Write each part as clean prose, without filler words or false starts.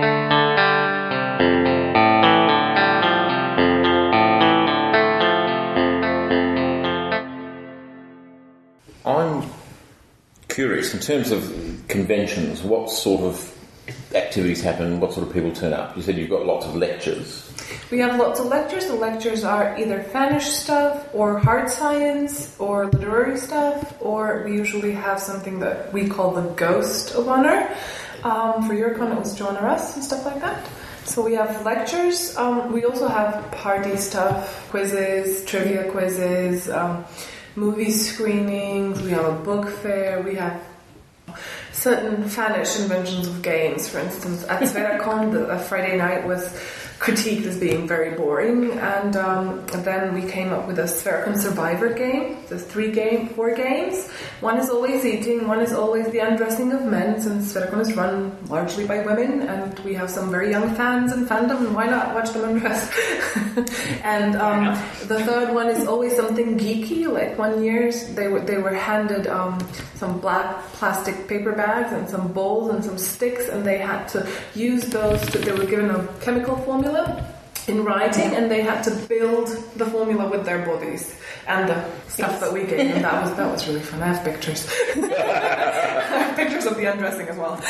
I'm curious, in terms of conventions, what sort of activities happen, what sort of people turn up? You said you've got lots of lectures. We have lots of lectures. The lectures are either Finnish stuff or hard science or literary stuff, or we usually have something that we call the Ghost of Honor. For Eurocon it was Joanna Russ and stuff like that. So we have lectures. We also have party stuff, quizzes, trivia quizzes, movie screenings, we have a book fair, we have certain Finnish inventions of games. For instance, at Sveracon, the Friday night was critiqued as being very boring, and then we came up with a Sveracon Survivor game. There's 4 games. One is always eating, one is always the undressing of men, since Sveracon is run largely by women, and we have some very young fans and fandom, and why not watch them undress? And the third one is always something geeky. Like one year they were handed some black plastic paper bags and some bowls and some sticks, and they had to use those. They were given a chemical formula in writing, and they had to build the formula with their bodies and the stuff that we gave them. That was really fun. I have pictures. I have pictures of the undressing as well.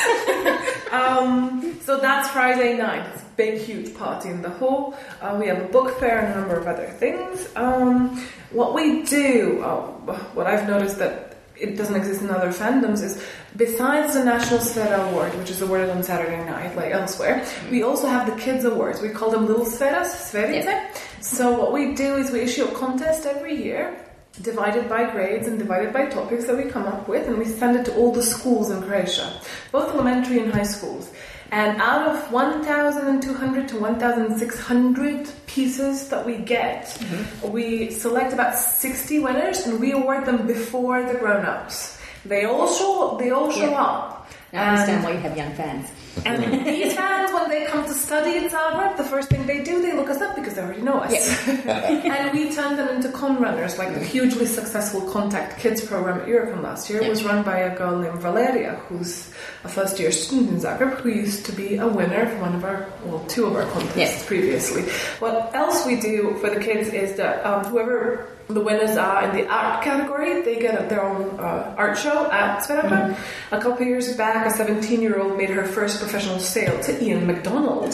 So that's Friday night. It's a big, huge party in the hall. We have a book fair and a number of other things. What we do, what I've noticed that it doesn't exist in other fandoms, is besides the National Sfera Award, which is awarded on Saturday night, like elsewhere, we also have the Kids Awards. We call them Little Sferas, Sferice. Yes. So what we do is we issue a contest every year, divided by grades and divided by topics that we come up with, and we send it to all the schools in Croatia, both elementary and high schools. And out of 1,200 to 1,600 pieces that we get, we select about 60 winners, and we award them before the grown-ups. They all show up. I understand why you have young fans. And these fans, when they come to study in Zagreb, the first thing they do, they look us up because they already know us. Yes. And we turn them into con runners, like the hugely successful Contact Kids program at Eurocon last year. It was run by a girl named Valeria, who's a first-year student in Zagreb, who used to be a winner for two of our contests previously. What else we do for the kids is that whoever the winners are in the art category, they get their own art show at Sveracon. A couple of years back, a 17-year-old made her first professional sale to Ian McDonald.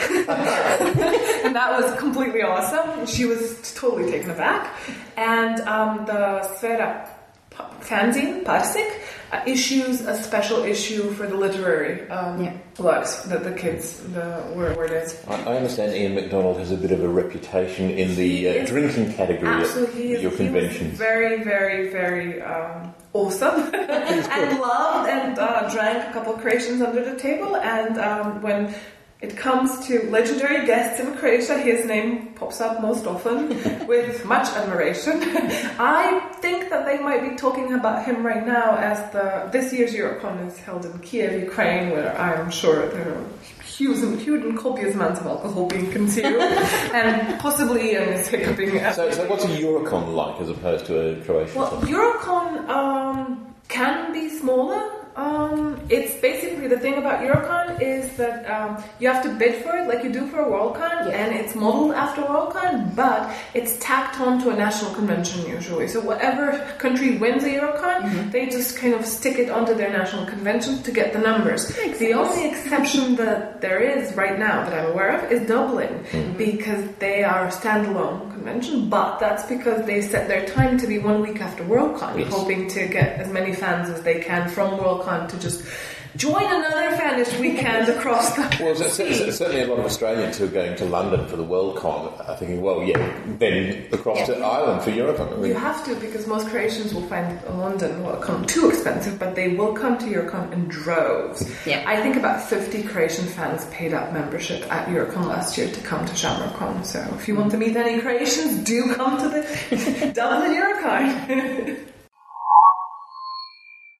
And that was completely awesome. She was totally taken aback. And the Sfera fanzine, Parsik, issues a special issue for the literary works that the kids were awarded. I understand Ian McDonald has a bit of a reputation in the drinking category at your convention. He was very, very, very awesome and loved and drank a couple of Croatians under the table. And when it comes to legendary guests in Croatia, his name pops up most often with much admiration. I think that they might be talking about him right now as this year's Eurocon is held in Kiev, Ukraine, where I'm sure there are huge and copious amounts of alcohol being consumed, and possibly Ian is hiccuping. So what's a Eurocon like as opposed to a Croatian? Well, Eurocon can be smaller. It's basically, the thing about Eurocon is that you have to bid for it like you do for a Worldcon, and it's modeled after Worldcon, but it's tacked on to a national convention usually. So whatever country wins a Eurocon, they just kind of stick it onto their national convention to get the numbers. The only exception that there is right now that I'm aware of is Dublin, because they are a standalone convention, but that's because they set their time to be 1 week after Worldcon, hoping to get as many fans as they can from Worldcon to just join another Finnish weekend across the sea. Certainly a lot of Australians who are going to London for the Worldcon are thinking, then across to Ireland for Eurocon. You have to, because most Croatians will find London Worldcon too expensive, but they will come to Eurocon in droves. I think about 50 Croatian fans paid up membership at Eurocon last year to come to Shamrockcon. So if you want to meet any Croatians, do come to the Dublin Eurocon.